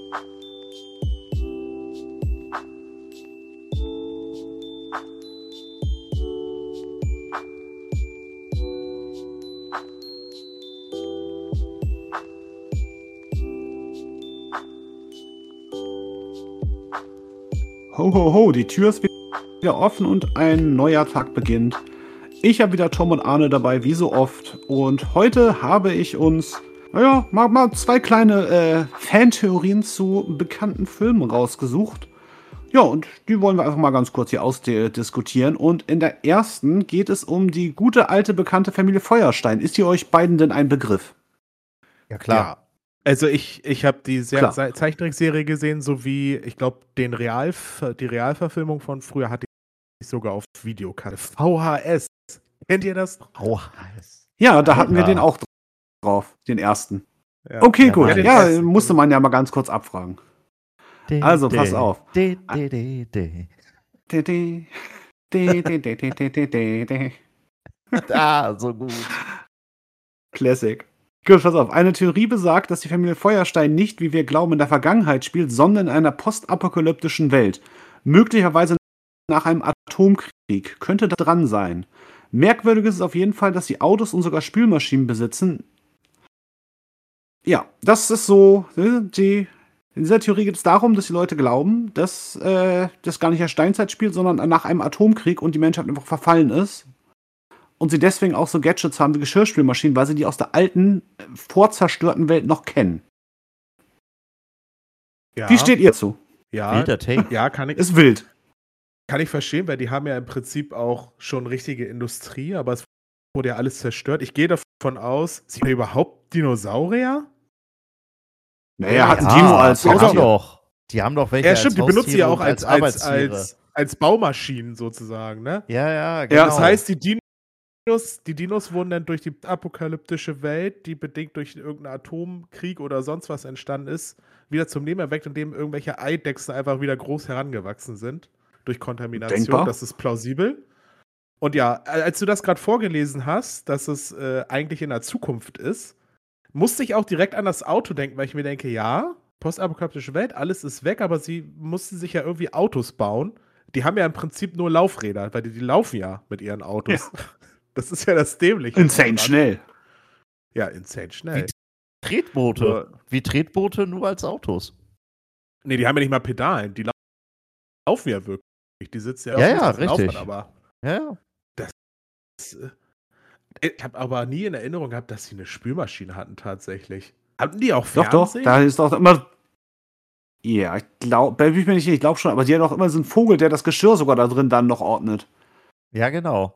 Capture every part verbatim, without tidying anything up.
Ho, ho, ho, die Tür ist wieder offen und ein neuer Tag beginnt. Ich habe wieder Tom und Arne dabei, wie so oft. Und heute habe ich uns, naja, mal, mal zwei kleine äh, Fantheorien zu bekannten Filmen rausgesucht. Ja, und die wollen wir einfach mal ganz kurz hier ausdiskutieren. Und in der ersten geht es um die gute alte bekannte Familie Feuerstein. Ist die euch beiden denn ein Begriff? Ja, klar. Ja. Also ich, ich habe die Ser- Zeichentrickserie gesehen, sowie, ich glaube, den Real, die Realverfilmung von früher hatte ich sogar auf Videokarte. V H S. Kennt ihr das? V H S. Ja, da hatten wir den auch drauf, den ersten. Ja. Okay, Ja, gut. den Ja, ersten. musste man ja mal ganz kurz abfragen. De, Also, de, pass auf. De, de, de, de. De, de, de, de, de, de, de, de, de. Ah, so gut. Classic. Gut, pass auf. Eine Theorie besagt, dass die Familie Feuerstein nicht, wie wir glauben, in der Vergangenheit spielt, sondern in einer postapokalyptischen Welt. Möglicherweise nach einem Atomkrieg. Könnte da dran sein. Merkwürdig ist es auf jeden Fall, dass sie Autos und sogar Spülmaschinen besitzen. Ja, das ist so. Die, in dieser Theorie geht es darum, dass die Leute glauben, dass äh, das gar nicht in der Steinzeit spielt, sondern nach einem Atomkrieg und die Menschheit einfach verfallen ist. Und sie deswegen auch so Gadgets haben wie Geschirrspülmaschinen, weil sie die aus der alten, vorzerstörten Welt noch kennen. Ja. Wie steht ihr zu? Ja, Wilder Take. ja kann ich, Ist wild. kann ich verstehen, weil die haben ja im Prinzip auch schon richtige Industrie, aber es wurde ja alles zerstört. Ich gehe davon aus, sind da überhaupt Dinosaurier? Naja, hat ein Ja, Dino als die haben Haustier. doch. Die haben doch welche Ja, stimmt, die als benutzen die ja Haustiere auch und als, als, Arbeitstiere. als, als Baumaschinen sozusagen, ne? Ja, ja, genau. Ja, Das heißt, die Dinos, die Dinos wurden dann durch die apokalyptische Welt, die bedingt durch irgendeinen Atomkrieg oder sonst was entstanden ist, wieder zum Leben erweckt, indem irgendwelche Eidechsen einfach wieder groß herangewachsen sind. Durch Kontamination. Denkbar. Das ist plausibel. Und ja, als du das gerade vorgelesen hast, dass es äh, eigentlich in der Zukunft ist, musste ich auch direkt an das Auto denken, weil ich mir denke, ja, postapokalyptische Welt, alles ist weg, aber sie mussten sich ja irgendwie Autos bauen. Die haben ja im Prinzip nur Laufräder, weil die, die laufen ja mit ihren Autos. Ja. Das ist ja das Dämliche. Insane schnell. Ja, insane schnell. Wie Tretboote. Nur- Wie Tretboote, nur als Autos. Nee, die haben ja nicht mal Pedalen. Die lau- laufen ja wirklich. Die sitzen ja, Ja, auf ja, auf dem richtig. Laufrad, aber Ja, ja. das, äh, ich habe aber nie in Erinnerung gehabt, dass sie eine Spülmaschine hatten tatsächlich. Hatten die auch Doch, doch. Fernsehen? Da ist doch immer. Ja, ich glaube, ich bin nicht, ich glaube schon, aber die haben doch immer so einen Vogel, der das Geschirr sogar da drin dann noch ordnet. Ja, genau.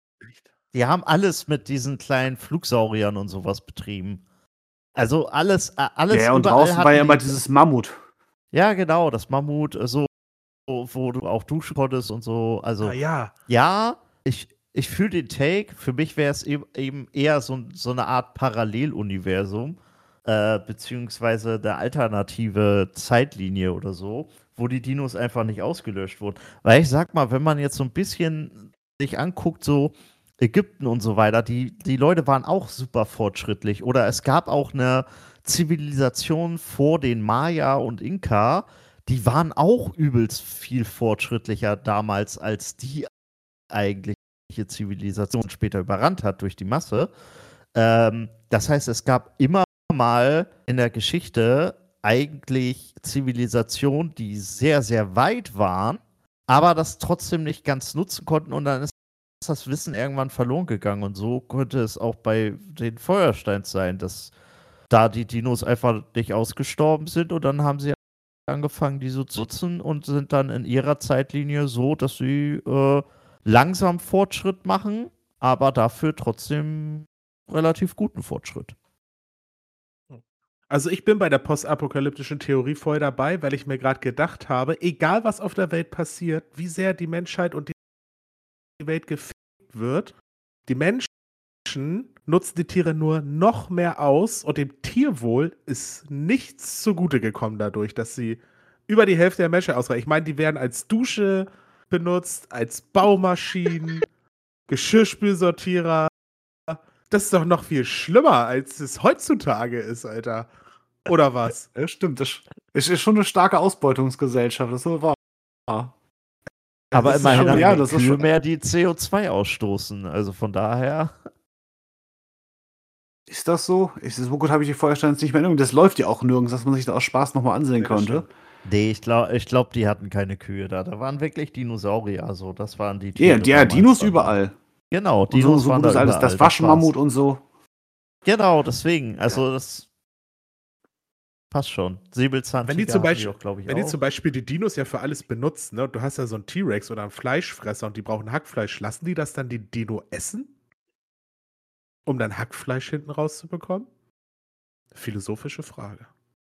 Die haben alles mit diesen kleinen Flugsauriern und sowas betrieben. Also alles, äh, alles Ja, und überall draußen war hatten ja immer die- dieses Mammut. Ja, genau, das Mammut, äh, so, wo wo du auch duschen konntest und so. Also, Ah, ja. ja, ich, ich fühle den Take. Für mich wäre es eben, eben eher so, so eine Art Paralleluniversum, äh, beziehungsweise eine alternative Zeitlinie oder so, wo die Dinos einfach nicht ausgelöscht wurden. Weil ich sag mal, wenn man jetzt so ein bisschen sich anguckt, so Ägypten und so weiter, die, die Leute waren auch super fortschrittlich. Oder es gab auch eine Zivilisation vor den Maya und Inka, die waren auch übelst viel fortschrittlicher damals, als die eigentliche Zivilisation später überrannt hat durch die Masse. Ähm, das heißt, es gab immer mal in der Geschichte eigentlich Zivilisationen, die sehr, sehr weit waren, aber das trotzdem nicht ganz nutzen konnten und dann ist das Wissen irgendwann verloren gegangen. Und so könnte es auch bei den Feuersteins sein, dass da die Dinos einfach nicht ausgestorben sind und dann haben sie angefangen, die so zu nutzen und sind dann in ihrer Zeitlinie so, dass sie äh, langsam Fortschritt machen, aber dafür trotzdem relativ guten Fortschritt. Also ich bin bei der postapokalyptischen Theorie voll dabei, weil ich mir gerade gedacht habe, egal was auf der Welt passiert, wie sehr die Menschheit und die Welt gefickt wird, die Menschen nutzen die Tiere nur noch mehr aus und dem Tierwohl ist nichts zugute gekommen dadurch, dass sie über die Hälfte der Menschheit ausreichen. Ich meine, die werden als Dusche benutzt, als Baumaschinen, Geschirrspülsortierer. Das ist doch noch viel schlimmer, als es heutzutage ist, Alter. Oder was? Ja, stimmt. Das, Es ist schon eine starke Ausbeutungsgesellschaft, das ist so wahr. Aber Das ist immerhin schon- haben ja, die das ist Kühe schon- mehr, die C O zwei ausstoßen. Also von daher. Ist das so? Ich, so gut habe ich die Feuersteine nicht mehr in Erinnerung. Das läuft ja auch nirgends, dass man sich da aus Spaß nochmal ansehen Nee, das konnte. stimmt. Nee, ich glaube, ich glaub, die hatten keine Kühe da. Da waren wirklich Dinosaurier. So, das waren die Ja, Tiere. die, ja, damals Dinos dann. überall. Genau, Und so, Dinos so waren gutes da alles, überall. das Waschmammut war's. und so. Genau, deswegen. Also das passt schon. Säbelzahntiger Wenn die zum hatten Beispiel- auch, glaube ich, Wenn die auch. zum Beispiel die Dinos ja für alles benutzen, ne, und du hast ja so einen T-Rex oder einen Fleischfresser und die brauchen Hackfleisch, lassen die das dann die Dino essen? Um dann Hackfleisch hinten rauszubekommen? Philosophische Frage.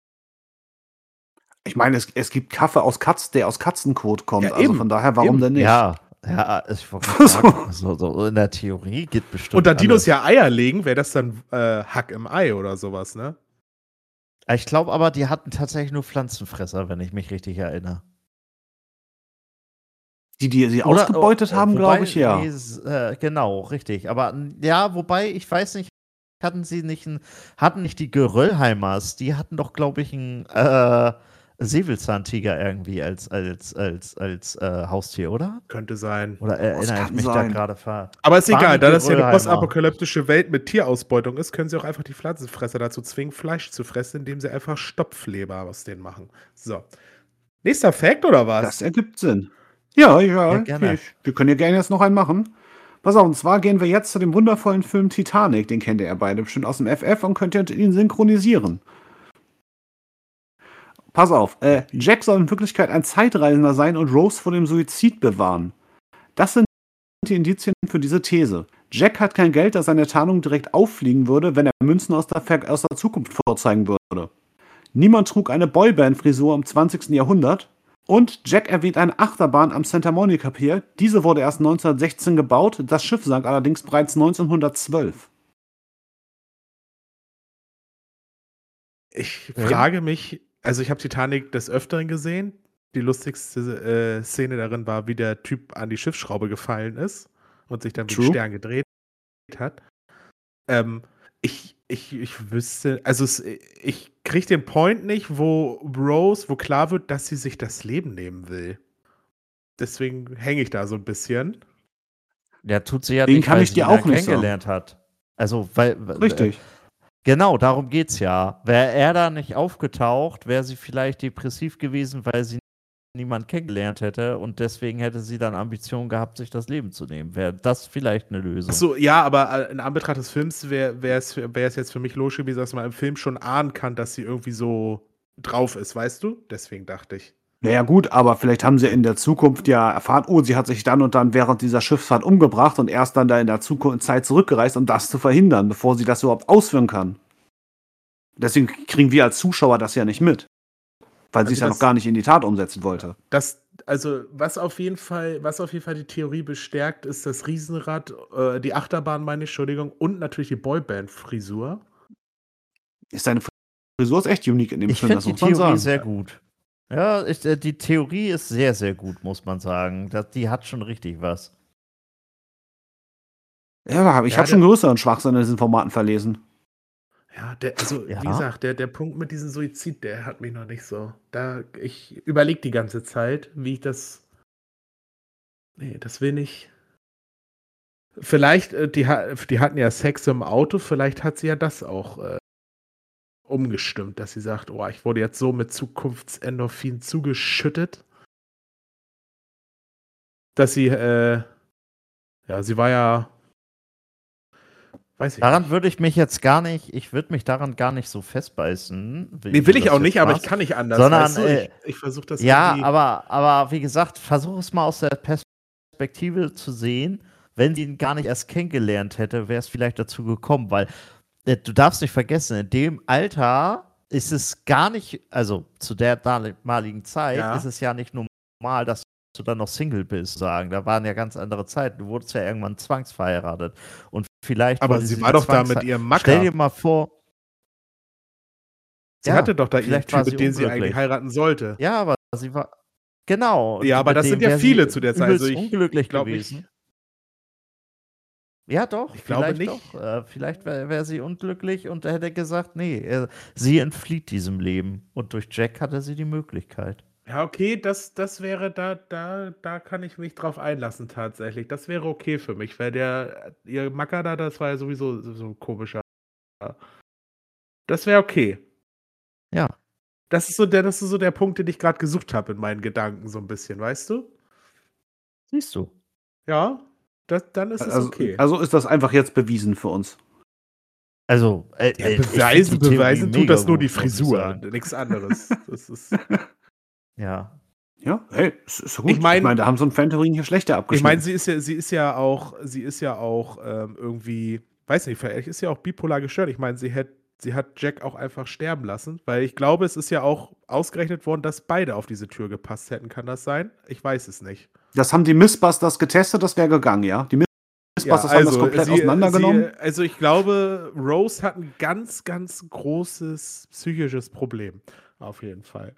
Ich meine, es, es gibt Kaffee aus Katz, der aus Katzenkot kommt. Ja, also eben, von daher, warum eben. denn nicht? Ja, ja, ich wollte gerade sagen, so, so in der Theorie geht bestimmt. Und da Dinos alles. ja Eier legen, wäre das dann äh, Hack im Ei oder sowas, ne? Ich glaube aber, die hatten tatsächlich nur Pflanzenfresser, wenn ich mich richtig erinnere. Die, die sie Oder- ausgebeutet äh, haben, wobei- glaube ich, ja. Nee, s- äh, genau, richtig. Aber n- ja, wobei, ich weiß nicht, hatten sie nicht ein, hatten nicht die Geröllheimers, die hatten doch, glaube ich, einen äh, Säbelzahntiger irgendwie als, als, als, als äh, Haustier, oder? Könnte sein. Oder Das erinnere ich kann mich sein. da gerade ver. Aber ist Waren egal, die da das ja eine Geröllheimer. postapokalyptische Welt mit Tierausbeutung ist, können sie auch einfach die Pflanzenfresser dazu zwingen, Fleisch zu fressen, indem sie einfach Stopfleber aus denen machen. So. Nächster Fact oder was? Das ergibt Sinn. Ja, ja, Ja, gerne. ich, wir können ja gerne jetzt noch einen machen. Pass auf, und zwar gehen wir jetzt zu dem wundervollen Film Titanic. Den kennt ihr ja beide bestimmt aus dem F F und könnt ihr ihn synchronisieren. Pass auf, äh, Jack soll in Wirklichkeit ein Zeitreisender sein und Rose vor dem Suizid bewahren. Das sind die Indizien für diese These. Jack hat kein Geld, das seine Tarnung direkt auffliegen würde, wenn er Münzen aus der, Ver aus der Zukunft vorzeigen würde. Niemand trug eine Boyband-Frisur im zwanzigsten Jahrhundert. Und Jack erwähnt eine Achterbahn am Santa Monica Pier. Diese wurde erst neunzehnhundertsechzehn gebaut, das Schiff sank allerdings bereits neunzehnhundertzwölf. Ich Ja. frage mich, also ich habe Titanic des Öfteren gesehen. Die lustigste äh, Szene darin war, wie der Typ an die Schiffsschraube gefallen ist und sich dann wie ein True. Stern gedreht hat. Ähm, ich, ich, ich wüsste, also es, ich kriege den Point nicht, wo Rose, wo klar wird, dass sie sich das Leben nehmen will. Deswegen hänge ich da so ein bisschen. Ja, tut sie ja Den nicht, kann weil ich sie dir ihn auch ja nicht kennengelernt hat. Also, weil. Richtig. Genau, darum geht's ja. Wäre er da nicht aufgetaucht, wäre sie vielleicht depressiv gewesen, weil sie niemand kennengelernt hätte und deswegen hätte sie dann Ambitionen gehabt, sich das Leben zu nehmen. Wäre das vielleicht eine Lösung? Achso, ja, aber äh, in Anbetracht des Films wäre es wär es jetzt für mich logisch gewesen, dass man im Film schon ahnen kann, dass sie irgendwie so drauf ist, weißt du? Deswegen dachte ich. Naja gut, aber vielleicht haben sie in der Zukunft ja erfahren, oh, sie hat sich dann und dann während dieser Schiffsfahrt umgebracht und erst dann da in der Zukunft Zeit zurückgereist, um das zu verhindern, bevor sie das überhaupt ausführen kann. Deswegen kriegen wir als Zuschauer das ja nicht mit. Weil sie es Also ja das- noch gar nicht in die Tat umsetzen wollte. Das, also, was auf jeden Fall, was auf jeden Fall die Theorie bestärkt, ist das Riesenrad, äh, die Achterbahn, meine ich, Entschuldigung, und natürlich die Boyband-Frisur. Ist deine Frisur ist echt unique in dem Ich Film, finde das die muss man Theorie sagen. sehr gut. Ja, ich, äh, die Theorie ist sehr, sehr gut, muss man sagen. Das, die hat schon richtig was. Ja, ich Ja, habe schon der- größeren Schwachsinn in diesen Formaten verlesen. Ja, der, also, Ja. wie gesagt, der, der Punkt mit diesem Suizid, der hat mich noch nicht so. Da, ich überlege die ganze Zeit, wie ich das. Nee, das will nicht. Vielleicht, äh, die, ha- die hatten ja Sex im Auto, vielleicht hat sie ja das auch äh, umgestimmt, dass sie sagt, oh, ich wurde jetzt so mit Zukunftsendorphin zugeschüttet, dass sie, äh, ja, sie war ja, weiß ich Daran nicht. würde ich mich jetzt gar nicht, ich würde mich daran gar nicht so festbeißen. wie Nee, du will ich das auch jetzt nicht, aber ich machst. kann nicht anders. Sondern, weißt du? äh, ich ich versuche das Ja, irgendwie. aber, aber wie gesagt, versuch es mal aus der Perspektive zu sehen. Wenn sie ihn gar nicht erst kennengelernt hätte, wäre es vielleicht dazu gekommen, weil äh, du darfst nicht vergessen, in dem Alter ist es gar nicht, also zu der damaligen Zeit Ja. ist es ja nicht normal, dass du dann noch Single bist, sagen. Da waren ja ganz andere Zeiten. Du wurdest ja irgendwann zwangsverheiratet. Und vielleicht Aber wurde sie diese war doch da Zwangsver- mit ihrem Macker. Stell dir mal vor. Sie Ja, hatte doch da ihren vielleicht Typ, war sie mit dem sie unglücklich. eigentlich heiraten sollte. Ja, aber sie war. Genau. Ja, aber mit das dem sind ja wär viele sie zu der Zeit. übelst Also ich unglücklich glaub gewesen. nicht. Ja, doch. Ich glaube vielleicht nicht. Doch. Äh, vielleicht wäre wär sie unglücklich und er hätte gesagt, nee, er, sie entflieht diesem Leben. Und durch Jack hatte sie die Möglichkeit. Ja, okay, das, das wäre, da, da, da kann ich mich drauf einlassen tatsächlich. Das wäre okay für mich, weil der, ihr Macker da, das war ja sowieso so so ein komischer. Das wäre okay. Ja. Das ist so der, das ist so der Punkt, den ich gerade gesucht habe in meinen Gedanken, so ein bisschen, weißt du? Siehst du. Ja, das, dann ist es Also, okay. also ist das einfach jetzt bewiesen für uns. Also, äh, Ja, äh, ich beweisen, find die Theorie beweisen tut mega das nur die gut, muss ich Frisur, sagen. nichts anderes. Das ist, Ja. Ja, hey, ist, ist gut. Ich mein- ich meine, da haben so ein Fantheorien hier schlechter ich abgeschnitten. meine, sie ist ja, sie ist ja auch, sie ist ja auch ähm, irgendwie, weiß nicht, vielleicht ist sie auch bipolar gestört. Ich meine, sie hat, sie hat Jack auch einfach sterben lassen, weil ich glaube, es ist ja auch ausgerechnet worden, dass beide auf diese Tür gepasst hätten. Kann das sein? Ich weiß es nicht. Das haben die Mythbusters getestet, das wäre gegangen, ja. Die Mythbusters haben das komplett sie- auseinandergenommen. Sie, also ich glaube, Rose hat ein ganz, ganz großes psychisches Problem. Auf jeden Fall.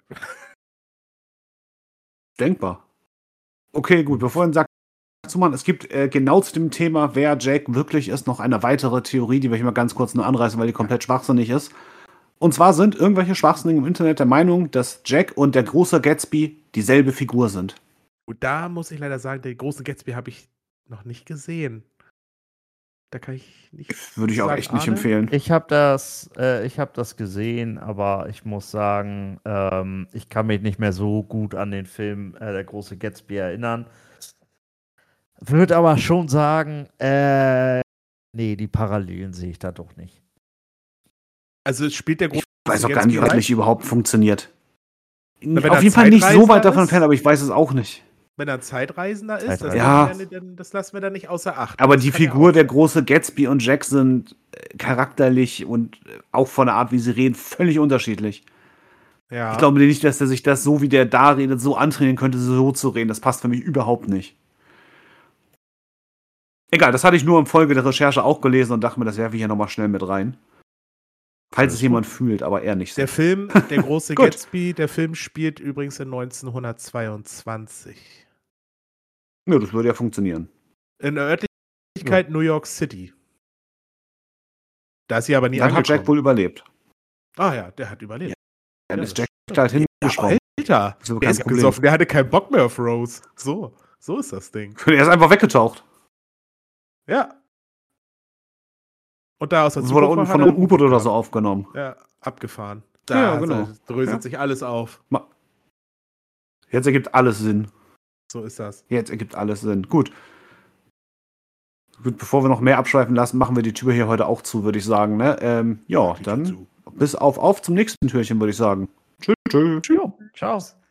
Denkbar. Okay, gut, bevor wir sagt, Zumann, es gibt äh, genau zu dem Thema, wer Jack wirklich ist, noch eine weitere Theorie, die will ich mal ganz kurz nur anreißen, weil die komplett schwachsinnig ist. Und zwar sind irgendwelche Schwachsinnigen im Internet der Meinung, dass Jack und der große Gatsby dieselbe Figur sind. Und da muss ich leider sagen, den großen Gatsby habe ich noch nicht gesehen. Da kann ich nicht. Würde ich auch sagen, echt nicht Arne? empfehlen. Ich habe das, äh, ich hab das gesehen, aber ich muss sagen, ähm, ich kann mich nicht mehr so gut an den Film äh, Der große Gatsby erinnern. Würde aber schon sagen, äh, nee, die Parallelen sehe ich da doch nicht. Also es spielt der große Ich weiß auch gar nicht, ob das rein, nicht überhaupt funktioniert. wenn Auf er jeden Fall nicht so Zeitreisender weit davon ist? entfernt, aber ich weiß es auch nicht. wenn er ein Zeitreisender ist. Das, Zeitreisender. Ja. lassen wir, dann- das lassen wir dann nicht außer Acht. Aber Das die kann ja Figur auch der sein. große Gatsby und Jack sind äh, charakterlich und äh, auch von der Art, wie sie reden, völlig unterschiedlich. Ja. Ich glaube nicht, dass er sich das so, wie der da redet, so antrainieren könnte, so zu reden. Das passt für mich überhaupt nicht. Egal, das hatte ich nur im Folge der Recherche auch gelesen und dachte mir, das werfe ich hier nochmal schnell mit rein. Falls es jemand fühlt, aber er nicht so. Der Film, der große Gut. Gatsby, der Film spielt übrigens in neunzehnhundertzweiundzwanzig. Ja, das würde ja funktionieren. In der Örtlichkeit New York City. Da ist sie aber nie Dann hat angekommen. Jack wohl überlebt. Ah ja, der hat überlebt. Dann Ja, ist das Jack halt hingeschwommen. Alter, So, der kein ist Problem. abgesoffen, der hatte keinen Bock mehr auf Rose. So, so ist das Ding. Er ist einfach weggetaucht. Ja. Und da aus der Das wurde Zukunft unten hat von er einem U-Boot oder so gehabt. aufgenommen. Ja, abgefahren. Ja, Da genau. dröselt Ja. sich alles auf. Jetzt ergibt alles Sinn. So ist das. Jetzt ergibt alles Sinn. Gut. Gut, bevor wir noch mehr abschweifen lassen, machen wir die Tür hier heute auch zu, würde ich sagen. Ne? Ähm, ja, Die dann Tür zu. bis auf, auf zum nächsten Türchen, würde ich sagen. Tschüss. Tschüss. Jo, ciao.